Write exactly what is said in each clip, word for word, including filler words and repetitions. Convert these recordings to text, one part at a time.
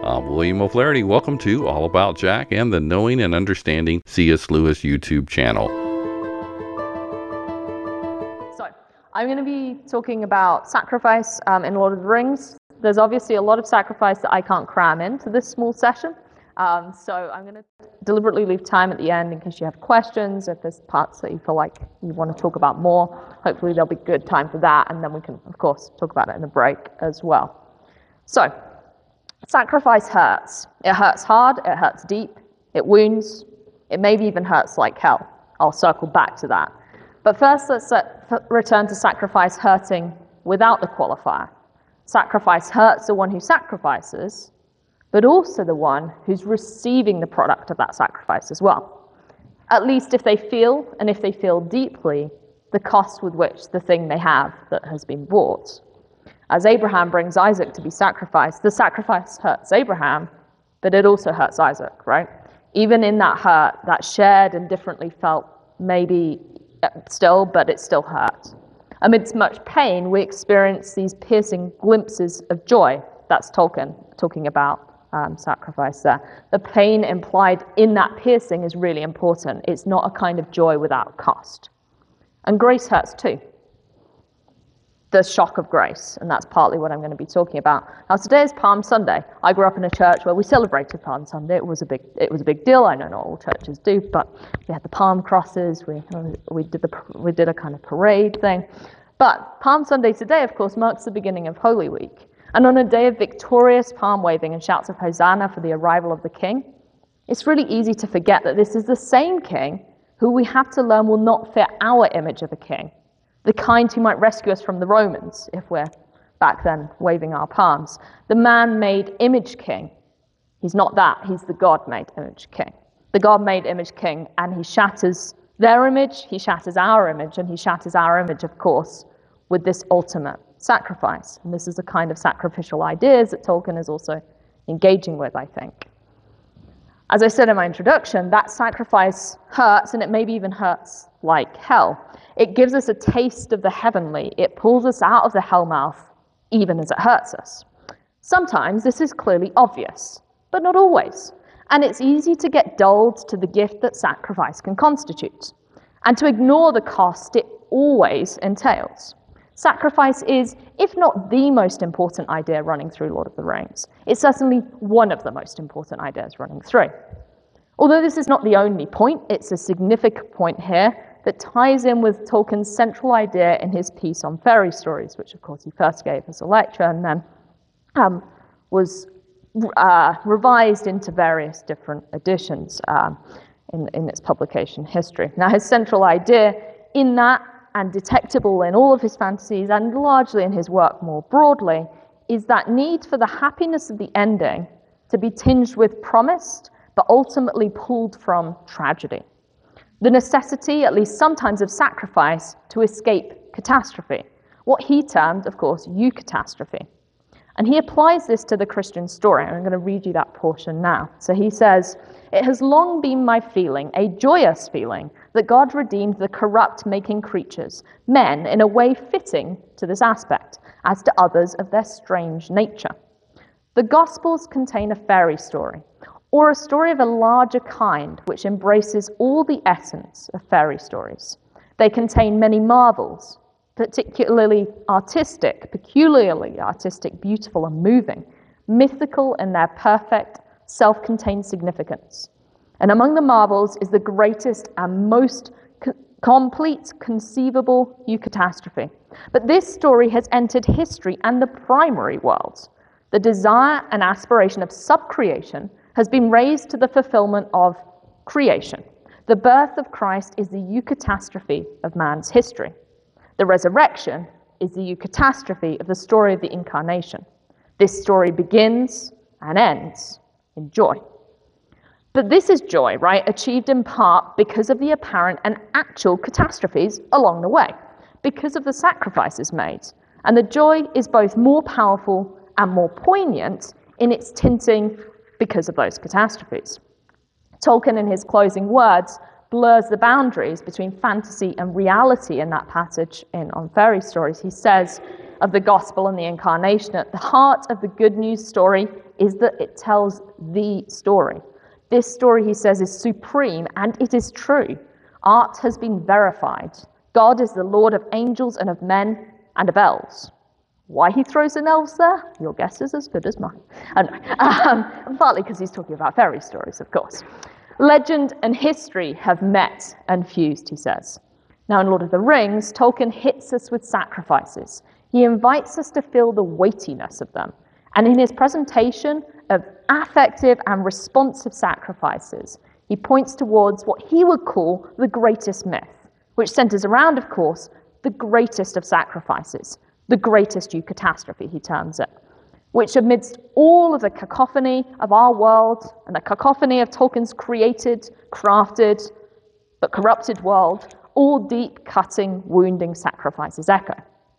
I'm William O'Flaherty. Welcome to All About Jack and the Knowing and Understanding C S. Lewis YouTube channel. So, I'm going to be talking about sacrifice um, in Lord of the Rings. There's obviously a lot of sacrifice that I can't cram into this small session. Um, so I'm going to deliberately leave time at the end in case you have questions, if there's parts that you feel like you want to talk about more. Hopefully there'll be good time for that, and then we can, of course, talk about it in the break as well. So, sacrifice hurts. It hurts hard, it hurts deep, it wounds, it maybe even hurts like hell. I'll circle back to that. But first, let's set, return to sacrifice hurting without the qualifier. Sacrifice hurts the one who sacrifices, but also the one who's receiving the product of that sacrifice as well. At least if they feel, and if they feel deeply, the cost with which the thing they have that has been bought. As Abraham brings Isaac to be sacrificed, the sacrifice hurts Abraham, but it also hurts Isaac, right? Even in that hurt, that shared and differently felt, maybe still, but it still hurt. Amidst much pain, we experience these piercing glimpses of joy. That's Tolkien talking about um, sacrifice there. The pain implied in that piercing is really important. It's not a kind of joy without cost. And grace hurts too. The shock of grace, and that's partly what I'm going to be talking about. Now, today is Palm Sunday. I grew up in a church where we celebrated Palm Sunday. It was a big, it was a big deal. I know not all churches do, but we had the palm crosses. We we did the we did a kind of parade thing. But Palm Sunday today, of course, marks the beginning of Holy Week, and on a day of victorious palm waving and shouts of Hosanna for the arrival of the King, it's really easy to forget that this is the same King who we have to learn will not fit our image of a king. The kind who might rescue us from the Romans, if we're back then waving our palms. The man-made image king. He's not that, he's the God-made image king. The God-made image king, and he shatters their image, he shatters our image, and he shatters our image, of course, with this ultimate sacrifice. And this is the kind of sacrificial ideas that Tolkien is also engaging with, I think. As I said in my introduction, that sacrifice hurts, and it maybe even hurts like hell. It gives us a taste of the heavenly. It pulls us out of the hell mouth, even as it hurts us. Sometimes this is clearly obvious, but not always. And it's easy to get dulled to the gift that sacrifice can constitute, and to ignore the cost it always entails. Sacrifice is, if not the most important idea running through Lord of the Rings, it's certainly one of the most important ideas running through. Although this is not the only point, it's a significant point here that ties in with Tolkien's central idea in his piece on fairy stories, which of course he first gave as a lecture and then um, was uh, revised into various different editions um, in, in its publication history. Now, his central idea in that, and detectable in all of his fantasies and largely in his work more broadly, is that need for the happiness of the ending to be tinged with promised, but ultimately pulled from tragedy. The necessity, at least sometimes, of sacrifice to escape catastrophe. What he termed, of course, eucatastrophe. And he applies this to the Christian story, and I'm going to read you that portion now. So he says, "It has long been my feeling, a joyous feeling, that God redeemed the corrupt-making creatures, men, in a way fitting to this aspect, as to others of their strange nature. The Gospels contain a fairy story, or a story of a larger kind which embraces all the essence of fairy stories. They contain many marvels, particularly artistic, peculiarly artistic, beautiful and moving, mythical in their perfect, self-contained significance. And among the marvels is the greatest and most co- complete conceivable eucatastrophe. But this story has entered history and the primary worlds. The desire and aspiration of subcreation has been raised to the fulfillment of creation. The birth of Christ is the eucatastrophe of man's history. The resurrection is the eucatastrophe of the story of the incarnation. This story begins and ends in joy." But this is joy, right, achieved in part because of the apparent and actual catastrophes along the way, because of the sacrifices made. And the joy is both more powerful and more poignant in its tinting because of those catastrophes. Tolkien, in his closing words, blurs the boundaries between fantasy and reality in that passage in On Fairy Stories. He says, of the gospel and the incarnation, at the heart of the good news story, is that it tells the story. This story, he says, is supreme, and it is true. Art has been verified. God is the Lord of angels and of men and of elves. Why he throws in elves there? Your guess is as good as mine. Oh, no. um, partly because he's talking about fairy stories, of course. Legend and history have met and fused, he says. Now, in Lord of the Rings, Tolkien hits us with sacrifices. He invites us to feel the weightiness of them. And in his presentation of affective and responsive sacrifices, he points towards what he would call the greatest myth, which centers around, of course, the greatest of sacrifices, the greatest eucatastrophe, he terms it, which amidst all of the cacophony of our world and the cacophony of Tolkien's created, crafted, but corrupted world, all deep, cutting, wounding sacrifices echo.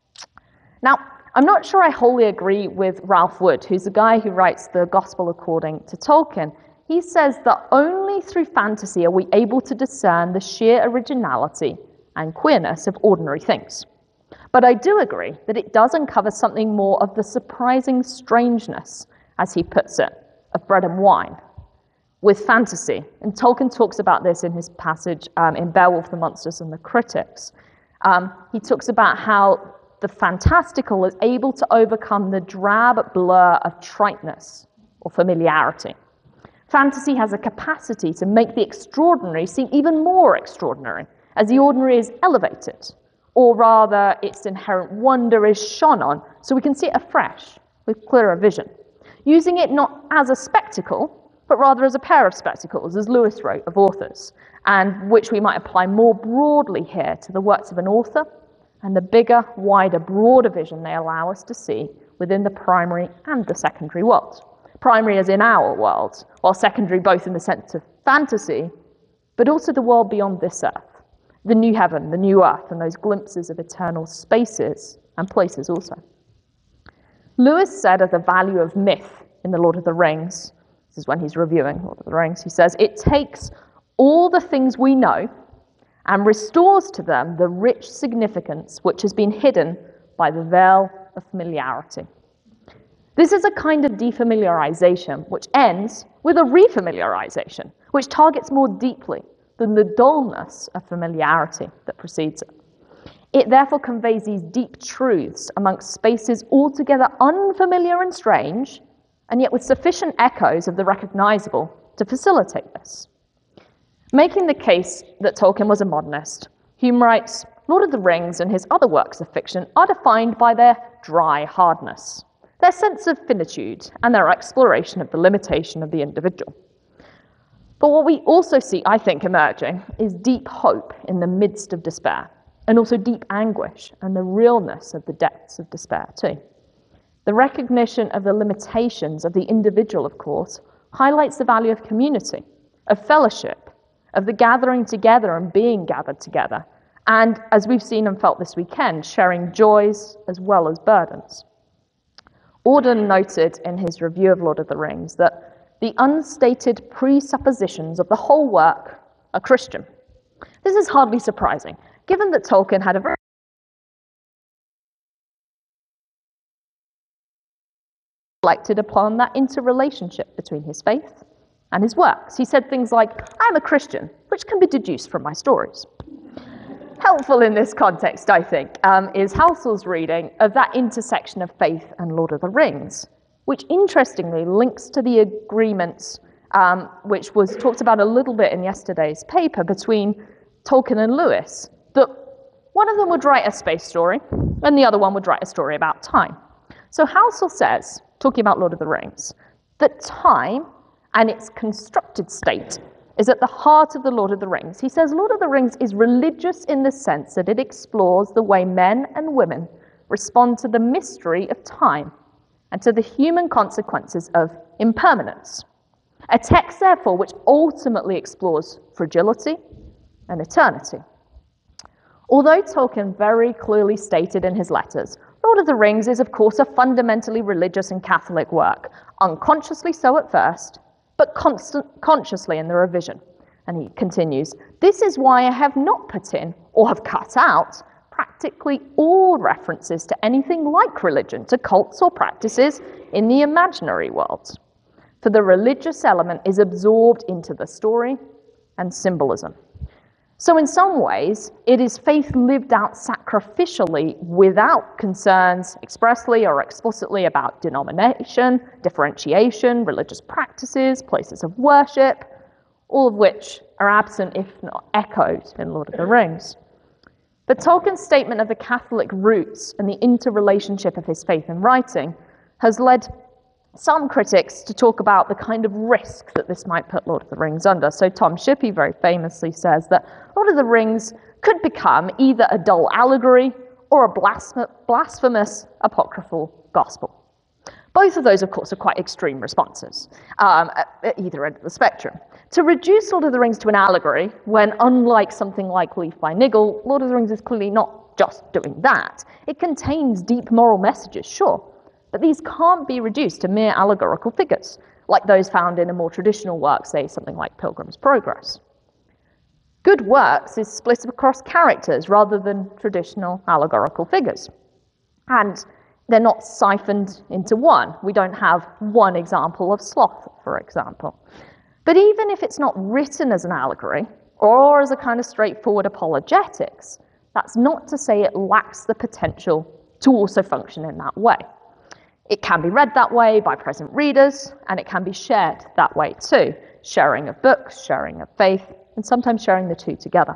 Now, I'm not sure I wholly agree with Ralph Wood, who's the guy who writes the Gospel according to Tolkien. He says that only through fantasy are we able to discern the sheer originality and queerness of ordinary things. But I do agree that it does uncover something more of the surprising strangeness, as he puts it, of bread and wine with fantasy. And Tolkien talks about this in his passage um, in Beowulf, the Monsters and the Critics. Um, he talks about how the fantastical is able to overcome the drab blur of triteness or familiarity. Fantasy has a capacity to make the extraordinary seem even more extraordinary, as the ordinary is elevated, or rather its inherent wonder is shone on, so we can see it afresh with clearer vision, using it not as a spectacle, but rather as a pair of spectacles, as Lewis wrote of authors, and which we might apply more broadly here to the works of an author and the bigger, wider, broader vision they allow us to see within the primary and the secondary world. Primary as in our world, while secondary both in the sense of fantasy, but also the world beyond this earth, the new heaven, the new earth, and those glimpses of eternal spaces and places also. Lewis said of the value of myth in The Lord of the Rings, this is when he's reviewing Lord of the Rings, he says, it takes all the things we know and restores to them the rich significance which has been hidden by the veil of familiarity. This is a kind of defamiliarization which ends with a refamiliarization, which targets more deeply than the dullness of familiarity that precedes it. It therefore conveys these deep truths amongst spaces altogether unfamiliar and strange, and yet with sufficient echoes of the recognizable to facilitate this. Making the case that Tolkien was a modernist, Hume writes, Lord of the Rings and his other works of fiction are defined by their dry hardness, their sense of finitude, and their exploration of the limitation of the individual. But what we also see, I think, emerging is deep hope in the midst of despair, and also deep anguish and the realness of the depths of despair too. The recognition of the limitations of the individual, of course, highlights the value of community, of fellowship, of the gathering together and being gathered together, and, as we've seen and felt this weekend, sharing joys as well as burdens. Auden noted in his review of Lord of the Rings that the unstated presuppositions of the whole work are Christian. This is hardly surprising, given that Tolkien had a very reflected upon that interrelationship between his faith and his works. He said things like, I am a Christian, which can be deduced from my stories. Helpful in this context, I think, um, is Halsel's reading of that intersection of faith and Lord of the Rings, which interestingly links to the agreements um, which was talked about a little bit in yesterday's paper between Tolkien and Lewis, that one of them would write a space story and the other one would write a story about time. So Halsel says, talking about Lord of the Rings, that time and its constructed state is at the heart of the Lord of the Rings. He says Lord of the Rings is religious in the sense that it explores the way men and women respond to the mystery of time and to the human consequences of impermanence. A text, therefore, which ultimately explores fragility and eternity. Although Tolkien very clearly stated in his letters, Lord of the Rings is, of course, a fundamentally religious and Catholic work, unconsciously so at first, but constant, consciously in the revision. And he continues, this is why I have not put in or have cut out practically all references to anything like religion, to cults or practices in the imaginary world. For the religious element is absorbed into the story and symbolism. So in some ways, it is faith lived out sacrificially without concerns expressly or explicitly about denomination, differentiation, religious practices, places of worship, all of which are absent, if not echoed, in Lord of the Rings. But Tolkien's statement of the Catholic roots and the interrelationship of his faith and writing has led some critics to talk about the kind of risk that this might put Lord of the Rings under. So Tom Shippey very famously says that Lord of the Rings could become either a dull allegory or a blasphem- blasphemous apocryphal gospel. Both of those, of course, are quite extreme responses, um, at, at either end of the spectrum. To reduce Lord of the Rings to an allegory, when unlike something like Leaf by Niggle, Lord of the Rings is clearly not just doing that. It contains deep moral messages, sure, but these can't be reduced to mere allegorical figures, like those found in a more traditional work, say something like Pilgrim's Progress. Good works is split across characters rather than traditional allegorical figures. And they're not siphoned into one. We don't have one example of sloth, for example. But even if it's not written as an allegory, or as a kind of straightforward apologetics, that's not to say it lacks the potential to also function in that way. It can be read that way by present readers, and it can be shared that way too. Sharing of books, sharing of faith, and sometimes sharing the two together.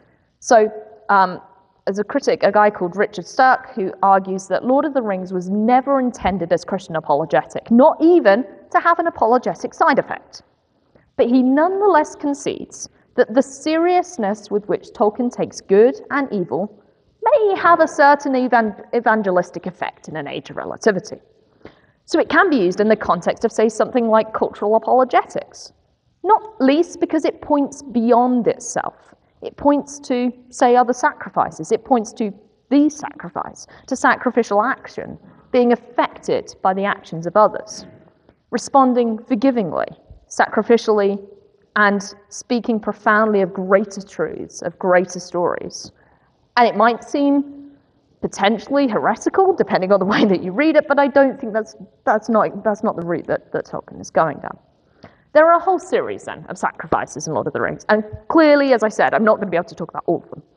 So, um, as a critic, a guy called Richard Stirk, who argues that Lord of the Rings was never intended as Christian apologetic, not even to have an apologetic side effect. But he nonetheless concedes that the seriousness with which Tolkien takes good and evil may have a certain evan- evangelistic effect in an age of relativity. So it can be used in the context of, say, something like cultural apologetics, not least because it points beyond itself. It points to, say, other sacrifices. It points to the sacrifice, to sacrificial action, being affected by the actions of others, responding forgivingly, sacrificially, and speaking profoundly of greater truths, of greater stories. And it might seem potentially heretical, depending on the way that you read it, but I don't think that's that's not that's not the route that, that Tolkien is going down. There are a whole series, then, of sacrifices in Lord of the Rings, and clearly, as I said, I'm not going to be able to talk about all of them.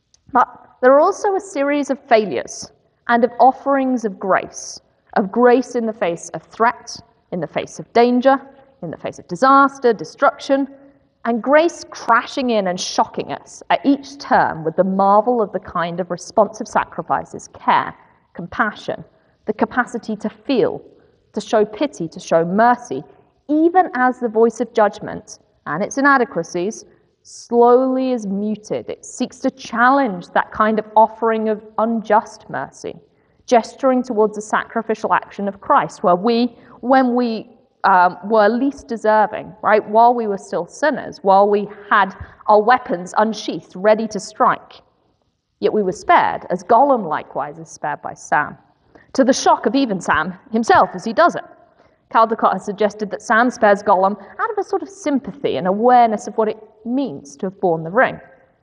But there are also a series of failures and of offerings of grace, of grace in the face of threat, in the face of danger, in the face of disaster, destruction, and grace crashing in and shocking us at each turn with the marvel of the kind of responsive sacrifices, care, compassion, the capacity to feel, to show pity, to show mercy, even as the voice of judgment and its inadequacies slowly is muted. It seeks to challenge that kind of offering of unjust mercy, gesturing towards the sacrificial action of Christ, where we, when we um, were least deserving, right, while we were still sinners, while we had our weapons unsheathed, ready to strike, yet we were spared, as Gollum likewise is spared by Sam, to the shock of even Sam himself as he does it. Caldecott has suggested that Sam spares Gollum out of a sort of sympathy and awareness of what it means to have borne the ring.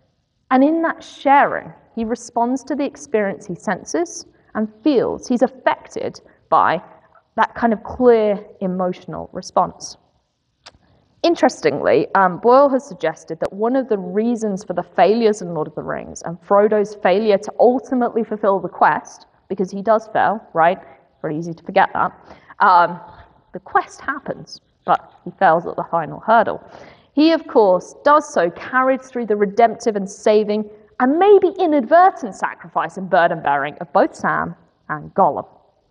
And in that sharing, he responds to the experience he senses and feels. He's affected by that kind of clear emotional response. Interestingly, um, Boyle has suggested that one of the reasons for the failures in Lord of the Rings and Frodo's failure to ultimately fulfill the quest, because he does fail, right? Very easy to forget that. Um, the quest happens, but he fails at the final hurdle. He, of course, does so carried through the redemptive and saving and maybe inadvertent sacrifice and burden-bearing of both Sam and Gollum.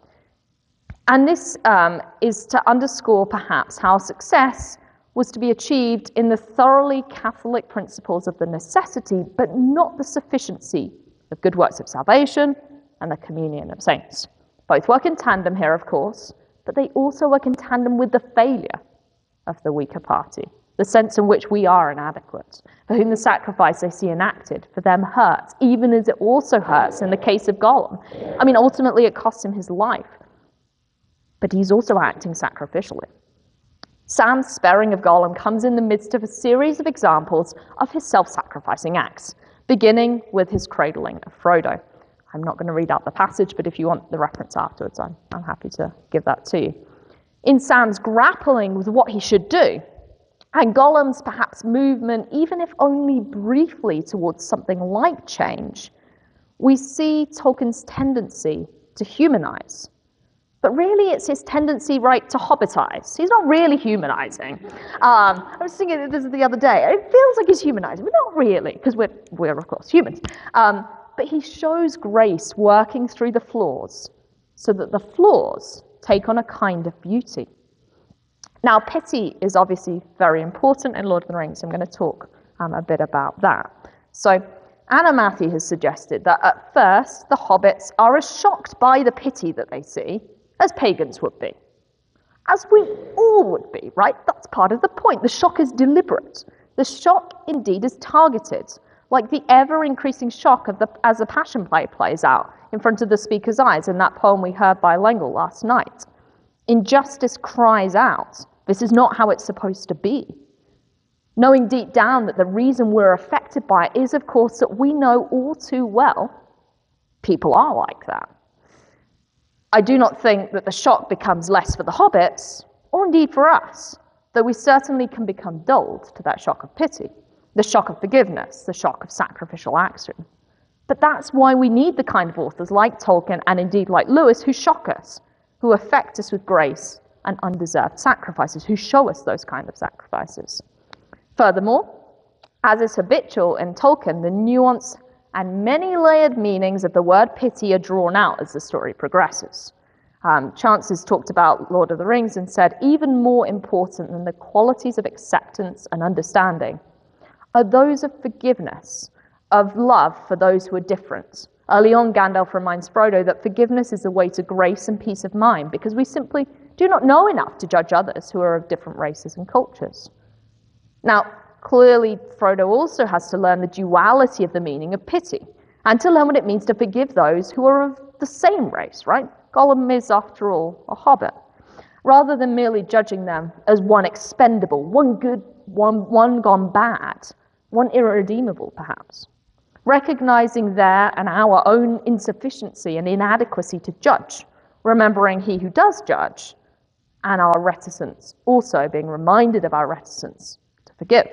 And this um, is to underscore, perhaps, how success was to be achieved in the thoroughly Catholic principles of the necessity, but not the sufficiency of good works of salvation and the communion of saints. Both work in tandem here, of course, but they also work in tandem with the failure of the weaker party, the sense in which we are inadequate, for whom the sacrifice they see enacted for them hurts, even as it also hurts in the case of Gollum. I mean, ultimately it costs him his life, but he's also acting sacrificially. Sam's sparing of Gollum comes in the midst of a series of examples of his self-sacrificing acts, beginning with his cradling of Frodo. I'm not going to read out the passage, but if you want the reference afterwards, I'm, I'm happy to give that to you. In Sam's grappling with what he should do, and Gollum's perhaps movement, even if only briefly, towards something like change, we see Tolkien's tendency to humanize. But really, it's his tendency, right, to hobbitize. He's not really humanizing. Um, I was thinking this the other day. It feels like he's humanizing, but not really, because we're, we're, of course, humans. Um, but he shows grace working through the flaws so that the flaws take on a kind of beauty. Now, pity is obviously very important in Lord of the Rings. I'm going to talk um, a bit about that. So, Anna Matthew has suggested that at first, the hobbits are as shocked by the pity that they see as pagans would be. As we all would be, right? That's part of the point. The shock is deliberate. The shock, indeed, is targeted, like the ever-increasing shock of the, as the Passion Play plays out in front of the speaker's eyes in that poem we heard by Lengel last night. Injustice cries out, this is not how it's supposed to be. Knowing deep down that the reason we're affected by it is, of course, that we know all too well people are like that. I do not think that the shock becomes less for the hobbits, or indeed for us, though we certainly can become dulled to that shock of pity, the shock of forgiveness, the shock of sacrificial action. But that's why we need the kind of authors like Tolkien and indeed like Lewis who shock us, who affect us with grace and undeserved sacrifices, who show us those kind of sacrifices. Furthermore, as is habitual in Tolkien, the nuance and many layered meanings of the word pity are drawn out as the story progresses. Um, Chances talked about Lord of the Rings and said, even more important than the qualities of acceptance and understanding are those of forgiveness, of love for those who are different. Early on, Gandalf reminds Frodo that forgiveness is the way to grace and peace of mind, because we simply do not know enough to judge others who are of different races and cultures. Now, clearly, Frodo also has to learn the duality of the meaning of pity, and to learn what it means to forgive those who are of the same race, right? Gollum is, after all, a hobbit. Rather than merely judging them as one expendable, one good, one, one gone bad, one irredeemable, perhaps. Recognizing their and our own insufficiency and inadequacy to judge, remembering he who does judge, and our reticence, also being reminded of our reticence to forgive.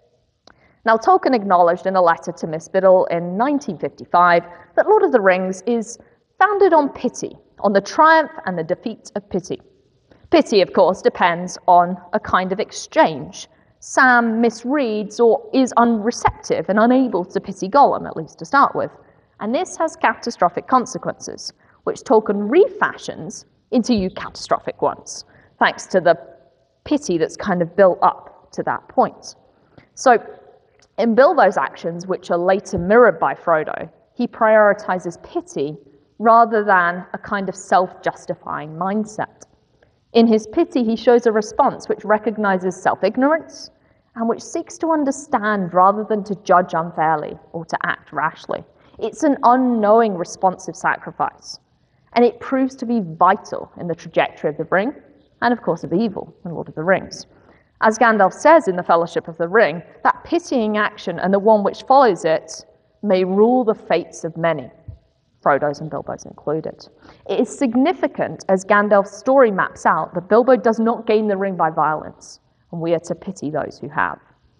Now, Tolkien acknowledged in a letter to Miss Biddle in nineteen fifty-five that Lord of the Rings is founded on pity, on the triumph and the defeat of pity. Pity, of course, depends on a kind of exchange. Sam misreads or is unreceptive and unable to pity Gollum, at least to start with. And this has catastrophic consequences, which Tolkien refashions into eucatastrophic ones, thanks to the pity that's kind of built up to that point. So, in Bilbo's actions, which are later mirrored by Frodo, he prioritizes pity rather than a kind of self-justifying mindset. In his pity, he shows a response which recognizes self-ignorance and which seeks to understand rather than to judge unfairly or to act rashly. It's an unknowing responsive sacrifice, and it proves to be vital in the trajectory of the Ring and, of course, of evil in Lord of the Rings. As Gandalf says in the Fellowship of the Ring, that pitying action and the one which follows it may rule the fates of many, Frodo's and Bilbo's included. It is significant, as Gandalf's story maps out, that Bilbo does not gain the ring by violence, and we are to pity those who have.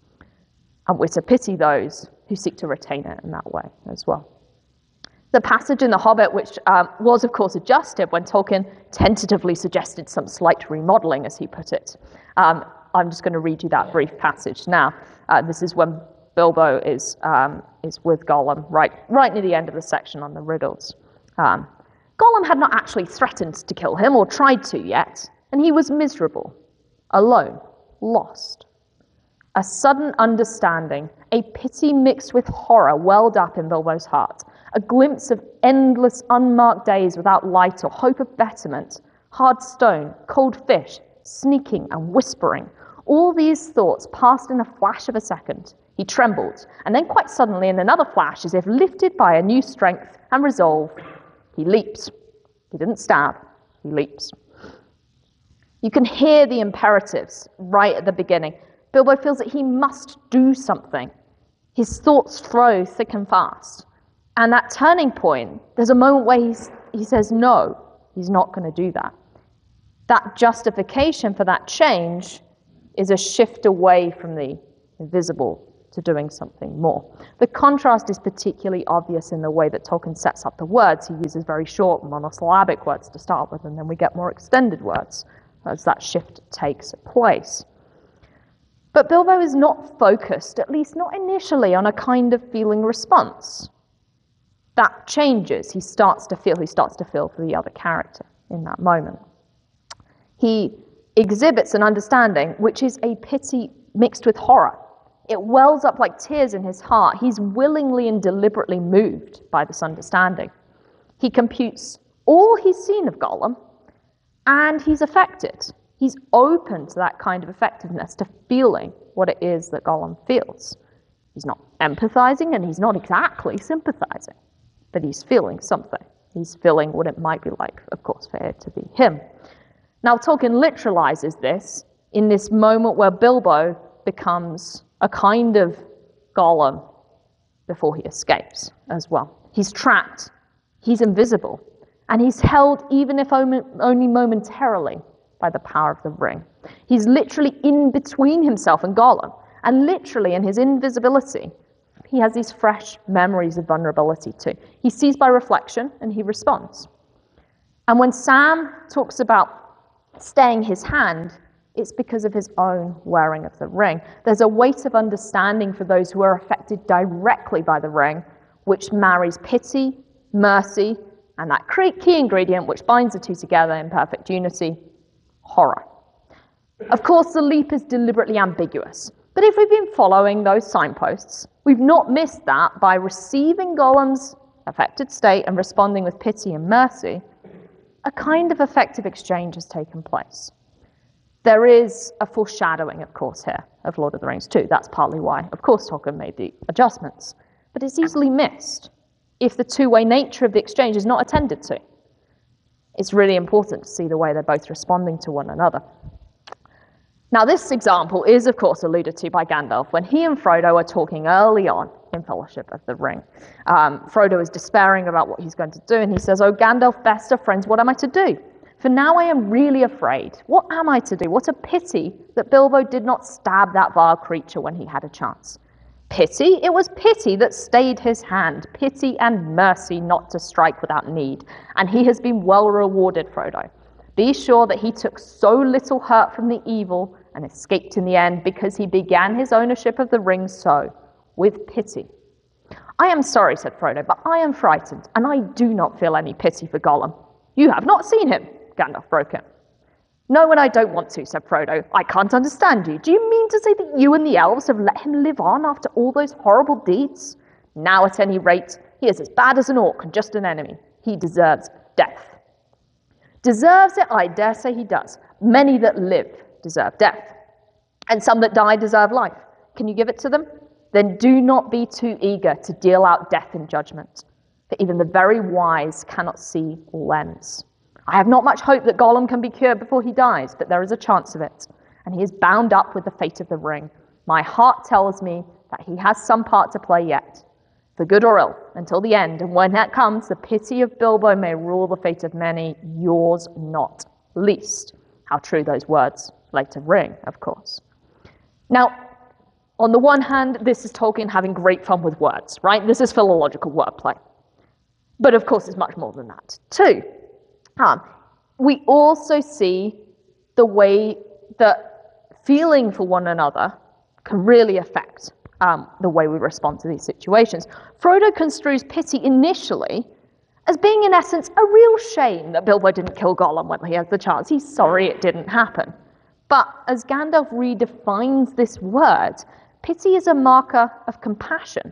And we're to pity those who seek to retain it in that way as well. The passage in The Hobbit, which um, was, of course, adjusted when Tolkien tentatively suggested some slight remodeling, as he put it. Um, I'm just going to read you that brief passage now. Uh, this is when Bilbo is um, is with Gollum, right, right near the end of the section on the riddles. Um, Gollum had not actually threatened to kill him or tried to yet, and he was miserable, alone, lost. A sudden understanding, a pity mixed with horror welled up in Bilbo's heart, a glimpse of endless unmarked days without light or hope of betterment, hard stone, cold fish, sneaking and whispering. All these thoughts passed in a flash of a second. He trembled, and then quite suddenly in another flash, as if lifted by a new strength and resolve, he leaps. He didn't stab, he leaps. You can hear the imperatives right at the beginning. Bilbo feels that he must do something. His thoughts flow thick and fast. And that turning point, there's a moment where he's, he says, no, he's not going to do that. That justification for that change is a shift away from the invisible to doing something more. The contrast is particularly obvious in the way that Tolkien sets up the words. He uses very short monosyllabic words to start with, and then we get more extended words as that shift takes place. But Bilbo is not focused, at least not initially, on a kind of feeling response. That changes. He starts to feel, he starts to feel for the other character in that moment. He exhibits an understanding which is a pity mixed with horror. It wells up like tears in his heart. He's willingly and deliberately moved by this understanding. He computes all he's seen of Gollum, and he's affected. He's open to that kind of effectiveness, to feeling what it is that Gollum feels. He's not empathizing, and he's not exactly sympathizing, but he's feeling something. He's feeling what it might be like, of course, for it to be him. Now, Tolkien literalizes this in this moment where Bilbo becomes a kind of Gollum before he escapes as well. He's trapped, he's invisible, and he's held, even if only momentarily, by the power of the ring. He's literally in between himself and Gollum, and literally in his invisibility, he has these fresh memories of vulnerability too. He sees by reflection, and he responds. And when Sam talks about staying his hand, it's because of his own wearing of the ring. There's a weight of understanding for those who are affected directly by the ring, which marries pity, mercy, and that key ingredient which binds the two together in perfect unity, horror. Of course, the leap is deliberately ambiguous, but if we've been following those signposts, we've not missed that by receiving Gollum's affected state and responding with pity and mercy, a kind of effective exchange has taken place. There is a foreshadowing, of course, here of Lord of the Rings too. That's partly why, of course, Tolkien made the adjustments. But it's easily missed if the two-way nature of the exchange is not attended to. It's really important to see the way they're both responding to one another. Now, this example is, of course, alluded to by Gandalf when he and Frodo are talking early on in Fellowship of the Ring. Um, Frodo is despairing about what he's going to do, and he says, "Oh, Gandalf, best of friends, what am I to do? For now I am really afraid. What am I to do? What a pity that Bilbo did not stab that vile creature when he had a chance. Pity? It was pity that stayed his hand. Pity and mercy not to strike without need. And he has been well rewarded, Frodo. Be sure that he took so little hurt from the evil and escaped in the end because he began his ownership of the ring so, with pity." "I am sorry," said Frodo, "but I am frightened, and I do not feel any pity for Gollum." "You have not seen him," Gandalf broke in. "No, and I don't want to," said Frodo. "I can't understand you. Do you mean to say that you and the elves have let him live on after all those horrible deeds? Now, at any rate, he is as bad as an orc and just an enemy. He deserves death." Deserves it? I dare say he does. Many that live deserve death, and some that die deserve life. Can you give it to them? Then do not be too eager to deal out death in judgment, for even the very wise cannot see all ends. I have not much hope that Gollum can be cured before he dies, but there is a chance of it, and he is bound up with the fate of the ring. My heart tells me that he has some part to play yet, for good or ill, until the end, and when that comes, the pity of Bilbo may rule the fate of many, yours not least. How true those words later ring, of course. Now, on the one hand, this is Tolkien having great fun with words, right? This is philological wordplay. But of course, it's much more than that, too. Um, we also see the way that feeling for one another can really affect um, the way we respond to these situations. Frodo construes pity initially as being, in essence, a real shame that Bilbo didn't kill Gollum when he has the chance. He's sorry it didn't happen. But as Gandalf redefines this word, pity is a marker of compassion,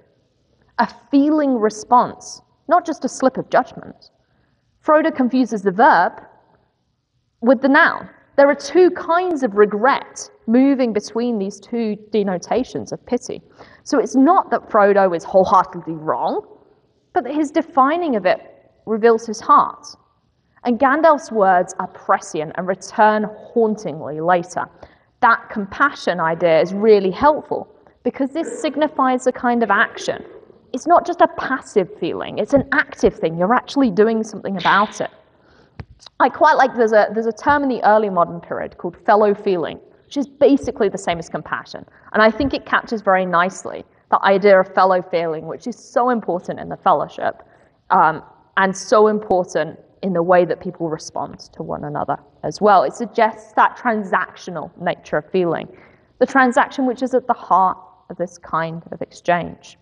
a feeling response, not just a slip of judgment. Frodo confuses the verb with the noun. There are two kinds of regret moving between these two denotations of pity. So it's not that Frodo is wholeheartedly wrong, but that his defining of it reveals his heart. And Gandalf's words are prescient and return hauntingly later. That compassion idea is really helpful because this signifies a kind of action. It's not just a passive feeling, it's an active thing. You're actually doing something about it. I quite like, there's a, there's a term in the early modern period called fellow feeling, which is basically the same as compassion. And I think it captures very nicely the idea of fellow feeling, which is so important in the fellowship, um, and so important in the way that people respond to one another as well. It suggests that transactional nature of feeling, the transaction which is at the heart of this kind of exchange.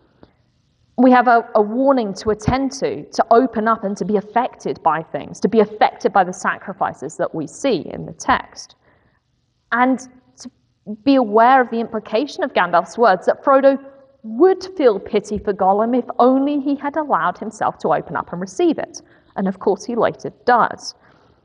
We have a, a warning to attend to, to open up and to be affected by things, to be affected by the sacrifices that we see in the text. And to be aware of the implication of Gandalf's words that Frodo would feel pity for Gollum if only he had allowed himself to open up and receive it. And of course he later does.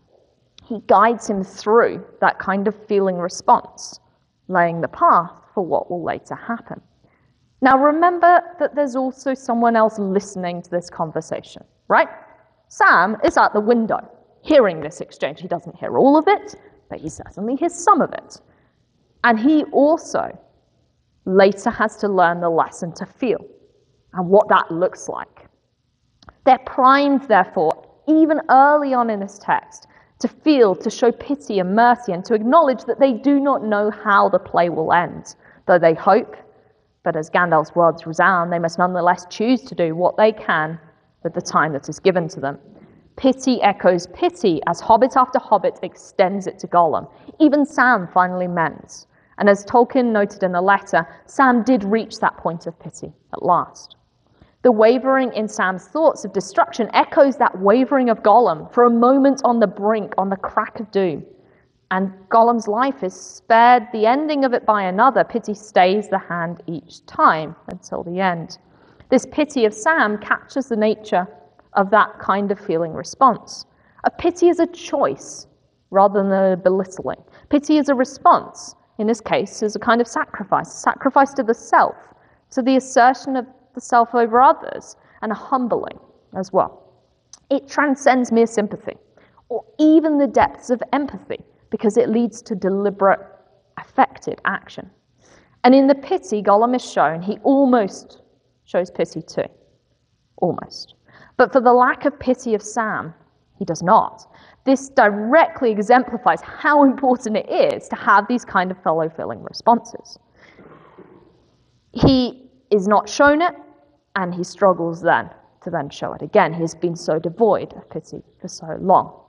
He guides him through that kind of feeling response, laying the path for what will later happen. Now remember that there's also someone else listening to this conversation, right? Sam is at the window, hearing this exchange. He doesn't hear all of it, but he certainly hears some of it. And he also later has to learn the lesson to feel and what that looks like. They're primed, therefore, even early on in this text, to feel, to show pity and mercy, and to acknowledge that they do not know how the play will end, though they hope. But as Gandalf's words resound, they must nonetheless choose to do what they can with the time that is given to them. Pity echoes pity as hobbit after hobbit extends it to Gollum. Even Sam finally mends. And as Tolkien noted in a letter, Sam did reach that point of pity at last. The wavering in Sam's thoughts of destruction echoes that wavering of Gollum for a moment on the brink, on the crack of doom. And Gollum's life is spared the ending of it by another. Pity stays the hand each time until the end. This pity of Sam captures the nature of that kind of feeling response. A pity is a choice rather than a belittling. Pity is a response. In this case, is a kind of sacrifice, sacrifice to the self, to the assertion of the self over others, and a humbling as well. It transcends mere sympathy, or even the depths of empathy, because it leads to deliberate, affected action. And in the pity Gollum is shown, he almost shows pity too. Almost. But for the lack of pity of Sam, he does not. This directly exemplifies how important it is to have these kind of fellow-feeling responses. He is not shown it, and he struggles then to then show it again. He has been so devoid of pity for so long.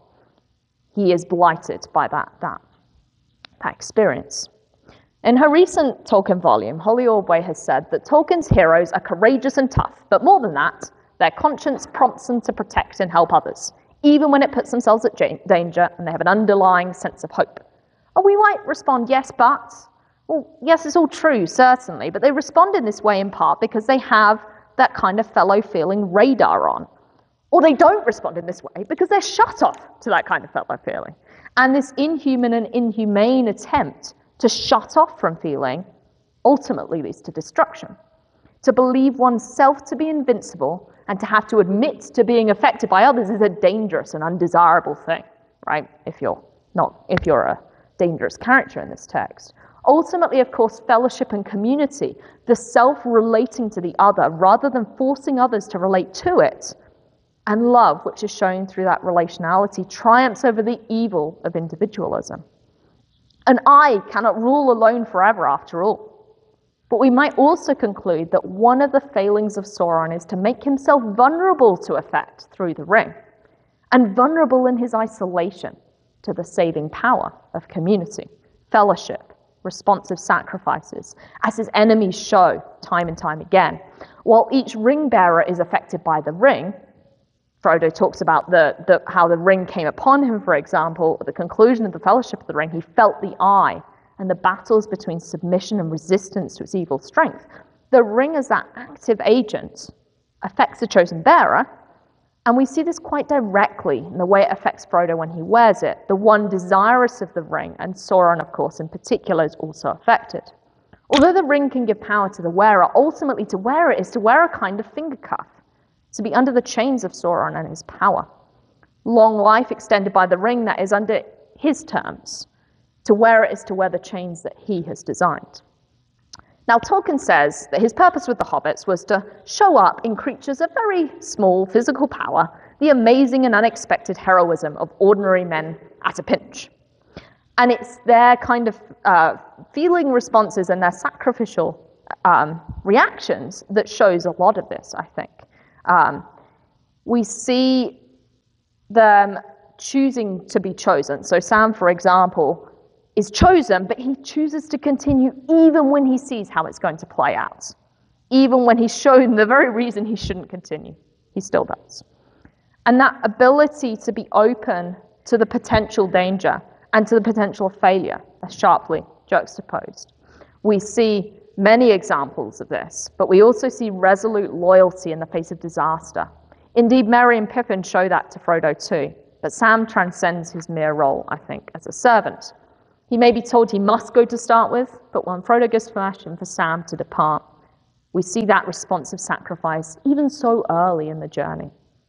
He is blighted by that, that, that experience. In her recent Tolkien volume, Holly Ordway has said that Tolkien's heroes are courageous and tough, but more than that, their conscience prompts them to protect and help others, even when it puts themselves at danger and they have an underlying sense of hope. And we might respond, yes, but... Well, yes, it's all true, certainly, but they respond in this way in part because they have that kind of fellow-feeling radar on. Or they don't respond in this way because they're shut off to that kind of fellow-feeling. And this inhuman and inhumane attempt to shut off from feeling ultimately leads to destruction. To believe oneself to be invincible and to have to admit to being affected by others is a dangerous and undesirable thing, right? If you're not, if you're a dangerous character in this text. Ultimately, of course, fellowship and community, the self relating to the other rather than forcing others to relate to it, and love, which is shown through that relationality, triumphs over the evil of individualism. An I cannot rule alone forever, after all. But we might also conclude that one of the failings of Sauron is to make himself vulnerable to effect through the ring, and vulnerable in his isolation to the saving power of community, fellowship, responsive sacrifices, as his enemies show time and time again. While each ring bearer is affected by the ring, Frodo talks about the, the how the ring came upon him, for example, at the conclusion of the Fellowship of the Ring, he felt the eye and the battles between submission and resistance to its evil strength. The ring as that active agent affects the chosen bearer, and we see this quite directly in the way it affects Frodo when he wears it. The one desirous of the ring, and Sauron, of course, in particular, is also affected. Although the ring can give power to the wearer, ultimately to wear it is to wear a kind of finger cuff, to be under the chains of Sauron and his power. Long life extended by the ring that is under his terms. To wear it is to wear the chains that he has designed. Now, Tolkien says that his purpose with the hobbits was to show up in creatures of very small physical power the amazing and unexpected heroism of ordinary men at a pinch. And it's their kind of uh, feeling responses and their sacrificial um, reactions that shows a lot of this, I think. Um, we see them choosing to be chosen. So Sam, for example, is chosen, but he chooses to continue even when he sees how it's going to play out. Even when he's shown the very reason he shouldn't continue, he still does. And that ability to be open to the potential danger and to the potential of failure are sharply juxtaposed. We see many examples of this, but we also see resolute loyalty in the face of disaster. Indeed, Merry and Pippin show that to Frodo too, but Sam transcends his mere role, I think, as a servant. He may be told he must go to start with, but when Frodo gives permission for Sam to depart, we see that responsive sacrifice even so early in the journey.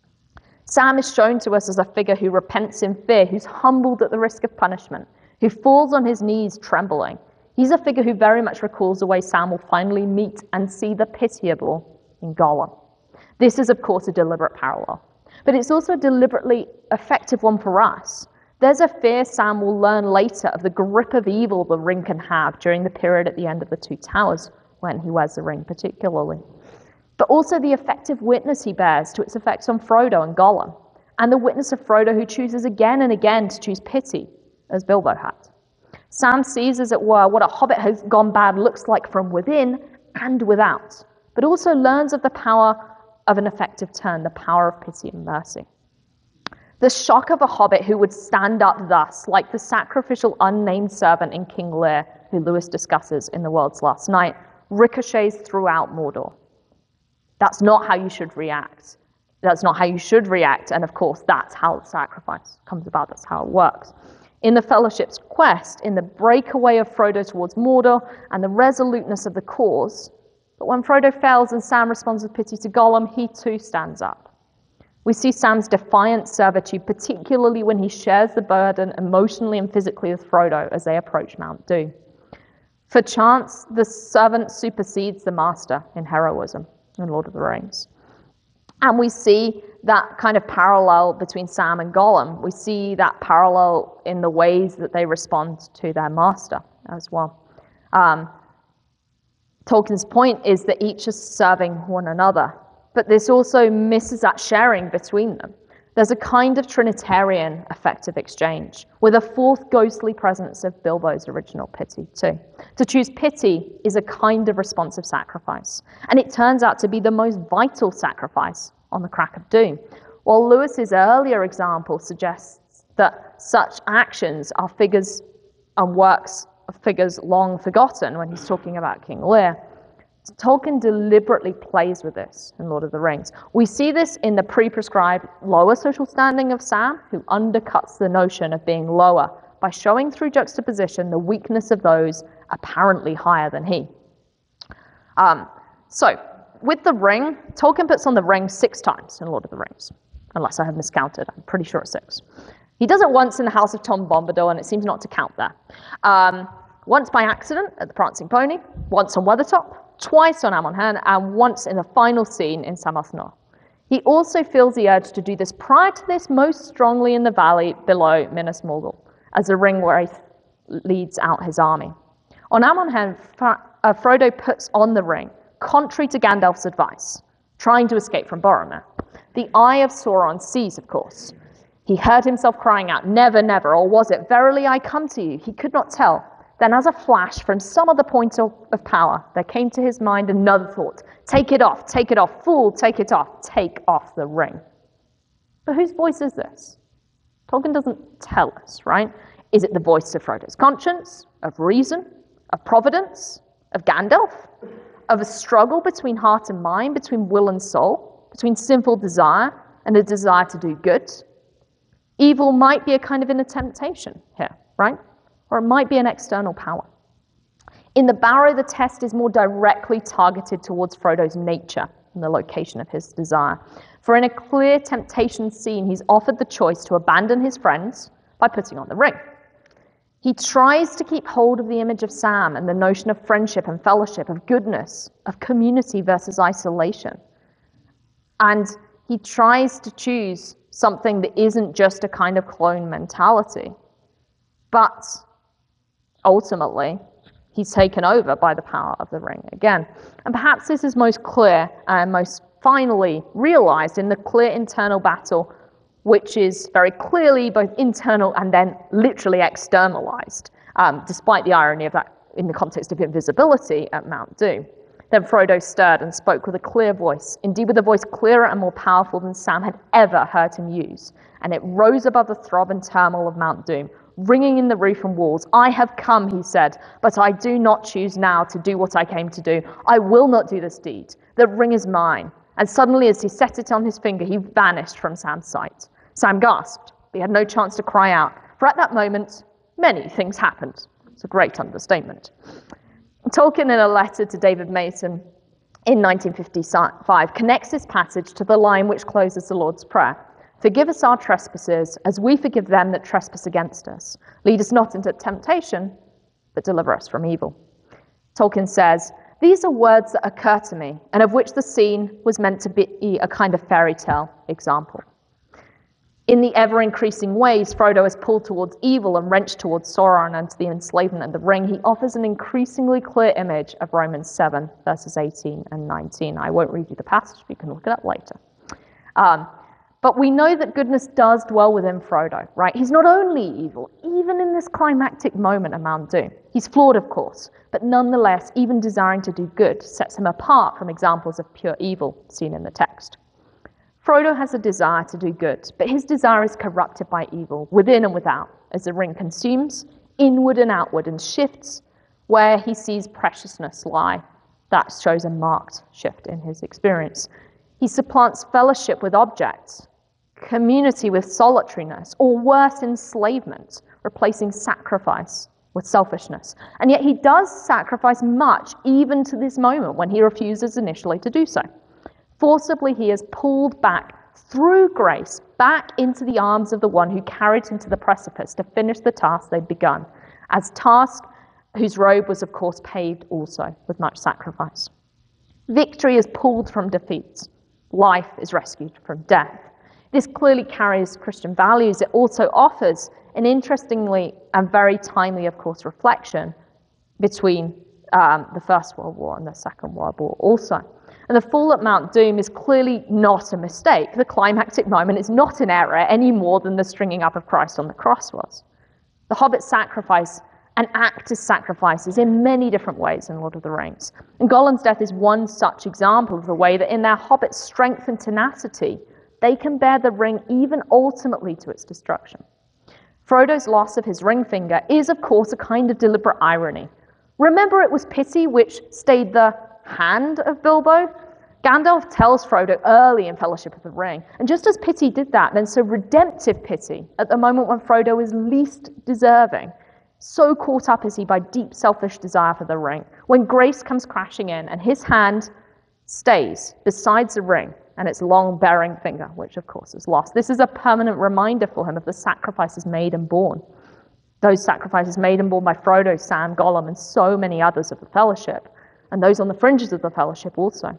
Sam is shown to us as a figure who repents in fear, who's humbled at the risk of punishment, who falls on his knees trembling. He's a figure who very much recalls the way Sam will finally meet and see the pitiable in Gollum. This is, of course, a deliberate parallel, but it's also a deliberately effective one for us. There's a fear Sam will learn later of the grip of evil the ring can have during the period at the end of the Two Towers, when he wears the ring particularly. But also the effective witness he bears to its effects on Frodo and Gollum, and the witness of Frodo who chooses again and again to choose pity, as Bilbo had. Sam sees, as it were, what a hobbit has gone bad looks like from within and without, but also learns of the power of an effective turn, the power of pity and mercy. The shock of a hobbit who would stand up thus, like the sacrificial unnamed servant in King Lear, who Lewis discusses in The World's Last Night, ricochets throughout Mordor. That's not how you should react. That's not how you should react, and of course, that's how the sacrifice comes about. That's how it works. In the Fellowship's quest, in the breakaway of Frodo towards Mordor, and the resoluteness of the cause, but when Frodo fails and Sam responds with pity to Gollum, he too stands up. We see Sam's defiant servitude, particularly when he shares the burden emotionally and physically with Frodo as they approach Mount Doom. For chance, the servant supersedes the master in heroism in Lord of the Rings. And we see that kind of parallel between Sam and Gollum. We see that parallel in the ways that they respond to their master as well. Um, Tolkien's point is that each is serving one another, but this also misses that sharing between them. There's a kind of Trinitarian effective exchange, with a fourth ghostly presence of Bilbo's original pity too. To choose pity is a kind of responsive sacrifice, and it turns out to be the most vital sacrifice on the crack of doom. While Lewis's earlier example suggests that such actions are figures and works of figures long forgotten when he's talking about King Lear, Tolkien deliberately plays with this in Lord of the Rings. We see this in the pre-prescribed lower social standing of Sam, who undercuts the notion of being lower by showing through juxtaposition the weakness of those apparently higher than he. Um, so, with the ring, Tolkien puts on the ring six times in Lord of the Rings, unless I have miscounted. I'm pretty sure it's six. He does it once in the House of Tom Bombadil, and it seems not to count there. Um, once by accident at the Prancing Pony, once on Weathertop, twice on Amon Hen, and once in the final scene in Sammath Naur. He also feels the urge to do this prior to this most strongly in the valley below Minas Morgul, as the ring where he leads out his army. On Amon Hen, uh, Frodo puts on the ring, contrary to Gandalf's advice, trying to escape from Boromir. The eye of Sauron sees, of course. He heard himself crying out, "Never, never," or was it, "Verily I come to you"? He could not tell. Then as a flash from some other point of, of power, there came to his mind another thought. Take it off, take it off, fool, take it off, take off the ring. But whose voice is this? Tolkien doesn't tell us, right? Is it the voice of Frodo's conscience, of reason, of providence, of Gandalf, of a struggle between heart and mind, between will and soul, between sinful desire and a desire to do good? Evil might be a kind of inner temptation here, right? Or it might be an external power. In the Barrow, the test is more directly targeted towards Frodo's nature and the location of his desire. For in a clear temptation scene, he's offered the choice to abandon his friends by putting on the ring. He tries to keep hold of the image of Sam and the notion of friendship and fellowship, of goodness, of community versus isolation. And he tries to choose something that isn't just a kind of clone mentality. But ultimately, he's taken over by the power of the ring again. And perhaps this is most clear and most finally realized in the clear internal battle, which is very clearly both internal and then literally externalized, um, despite the irony of that in the context of invisibility at Mount Doom. Then Frodo stirred and spoke with a clear voice, indeed with a voice clearer and more powerful than Sam had ever heard him use. And it rose above the throb and turmoil of Mount Doom, ringing in the roof and walls. "I have come," he said, "but I do not choose now to do what I came to do. I will not do this deed. The ring is mine." And suddenly, as he set it on his finger, he vanished from Sam's sight. Sam gasped, but he had no chance to cry out, for at that moment, many things happened. It's a great understatement. Tolkien, in a letter to David Mason in nineteen fifty-five, connects this passage to the line which closes the Lord's Prayer. "Forgive us our trespasses, as we forgive them that trespass against us. Lead us not into temptation, but deliver us from evil." Tolkien says, "These are words that occur to me, and of which the scene was meant to be a kind of fairy tale example. In the ever-increasing ways Frodo is pulled towards evil and wrenched towards Sauron and to the enslavement of the ring, he offers an increasingly clear image of Romans seven, verses eighteen and nineteen. I won't read you the passage, you can look it up later. Um, but we know that goodness does dwell within Frodo, right? He's not only evil, even in this climactic moment of Mount Doom. He's flawed, of course, but nonetheless, even desiring to do good sets him apart from examples of pure evil seen in the text. Frodo has a desire to do good, but his desire is corrupted by evil, within and without, as the ring consumes, inward and outward, and shifts where he sees preciousness lie. That shows a marked shift in his experience. He supplants fellowship with objects, community with solitariness, or worse, enslavement, replacing sacrifice with selfishness. And yet he does sacrifice much, even to this moment when he refuses initially to do so. Forcibly, he is pulled back through grace, back into the arms of the one who carried him to the precipice to finish the task they'd begun, as task whose road was, of course, paved also with much sacrifice. Victory is pulled from defeat. Life is rescued from death. This clearly carries Christian values. It also offers an interestingly and very timely, of course, reflection between um, the First World War and the Second World War also. And the fall at Mount Doom is clearly not a mistake. The climactic moment is not an error any more than the stringing up of Christ on the cross was. The Hobbit's sacrifice and act as sacrifices in many different ways in Lord of the Rings. And Gollum's death is one such example of the way that in their Hobbit's strength and tenacity, they can bear the ring even ultimately to its destruction. Frodo's loss of his ring finger is, of course, a kind of deliberate irony. Remember, it was pity which stayed the hand of Bilbo? Gandalf tells Frodo early in Fellowship of the Ring, and just as pity did that, then so redemptive pity at the moment when Frodo is least deserving, so caught up is he by deep selfish desire for the ring, when grace comes crashing in and his hand stays beside the ring and its long bearing finger, which of course is lost. This is a permanent reminder for him of the sacrifices made and borne. Those sacrifices made and borne by Frodo, Sam, Gollum, and so many others of the Fellowship, and those on the fringes of the Fellowship also.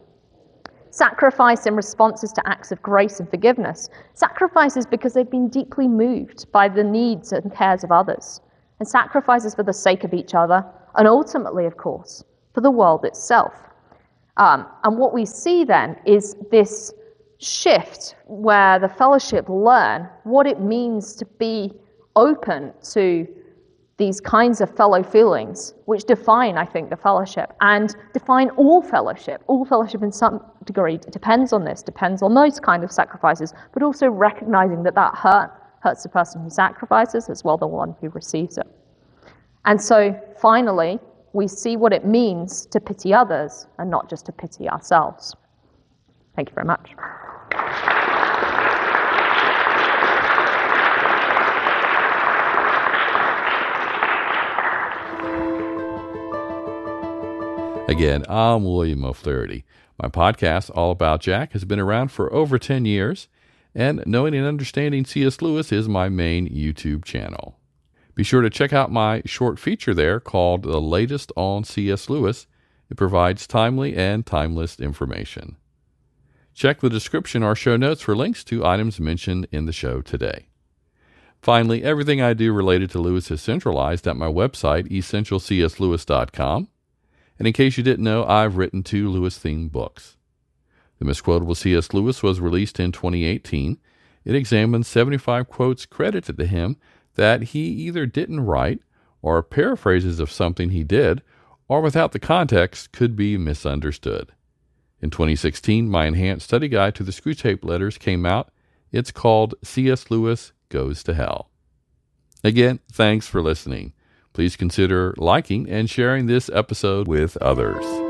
Sacrifice in responses to acts of grace and forgiveness. Sacrifices because they've been deeply moved by the needs and cares of others. And sacrifices for the sake of each other, and ultimately, of course, for the world itself. Um, and what we see then is this shift where the Fellowship learn what it means to be open to these kinds of fellow feelings, which define, I think, the Fellowship, and define all fellowship. All fellowship in some degree depends on this, depends on those kind of sacrifices, but also recognizing that that hurt hurts the person who sacrifices as well as the one who receives it. And so, finally, we see what it means to pity others and not just to pity ourselves. Thank you very much. Again, I'm William O'Flaherty. My podcast, All About Jack, has been around for over ten years, and Knowing and Understanding C S. Lewis is my main YouTube channel. Be sure to check out my short feature there called The Latest on C S. Lewis. It provides timely and timeless information. Check the description or show notes for links to items mentioned in the show today. Finally, everything I do related to Lewis is centralized at my website, essential c s lewis dot com. And in case you didn't know, I've written two Lewis-themed books. The Misquotable C S. Lewis was released in twenty eighteen. It examines seventy-five quotes credited to him that he either didn't write, or paraphrases of something he did, or without the context could be misunderstood. In twenty sixteen, my enhanced study guide to the Screwtape Letters came out. It's called C S. Lewis Goes to Hell. Again, thanks for listening. Please consider liking and sharing this episode with others.